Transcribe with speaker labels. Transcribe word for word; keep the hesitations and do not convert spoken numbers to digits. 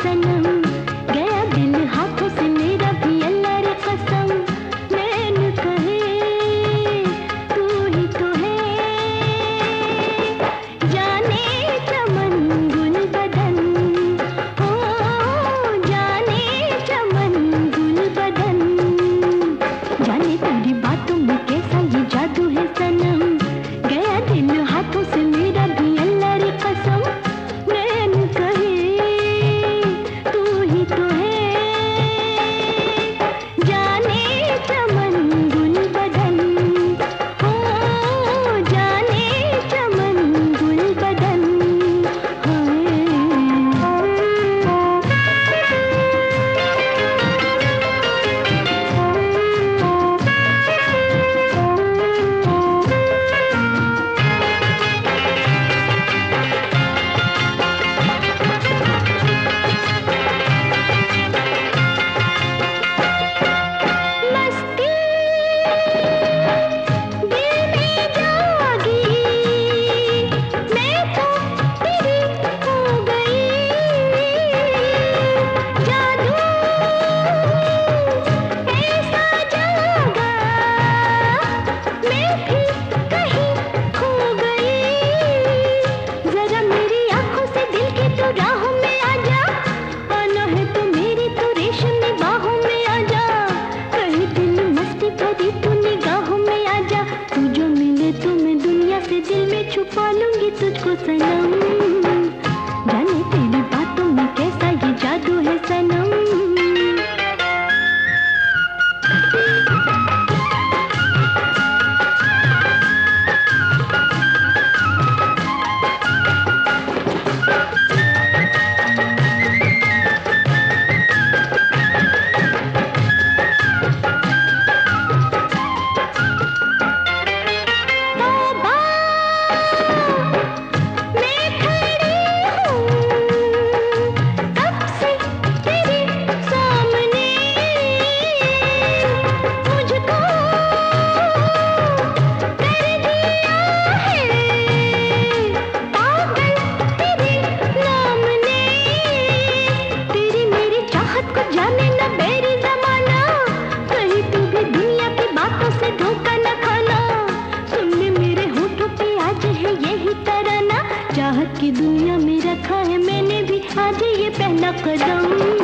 Speaker 1: सनम, गया दिल हाथों से मेरा भी अल्लाह रे कसम। नैन कहे तू ही तो है, जाने चमन गुल बदन, हो जाने चमन गुल बदन। जाने तेरी बातों में कैसा ये जादू है सनम, गया दिल हाथों से मेरा भी अल्लाह रे कसम। नैन कहे तू ही तो है, जाने चमन गुल बदन, हो जाने चमन गुल बदन। मस्ती दिल में जागी, मैं तो तेरी हो गई। जादू ऐसा जागा, मैं भी कहीं खो गई। जरा मेरी आंखों से दिल की तो राहों में आ जा, आना है तो मेरी तो रेशमी बाहों में आ जा। कहीं दिल मस्ती भरी तू निगाहों में आ जा, तू जो मिले तो मैं दुनिया से दिल में छुपा लूंगी तुझको सनम। जाने तेरी बातों में कैसा ये जादू है सनम। तौबा मैं खड़ी हूँ कब से तेरे सामने, मुझको कर दिया है पागल तेरे नाम ने। तेरी मेरी चाहत को जाने न बेरी जमाना, कहीं तू भी दुनिया की बातों से धोखा न खाना। सुन ले मेरे होठों पे आज है यही तराना, चाहत की दुनिया में रखा है मैंने भी आज ये पहला कदम।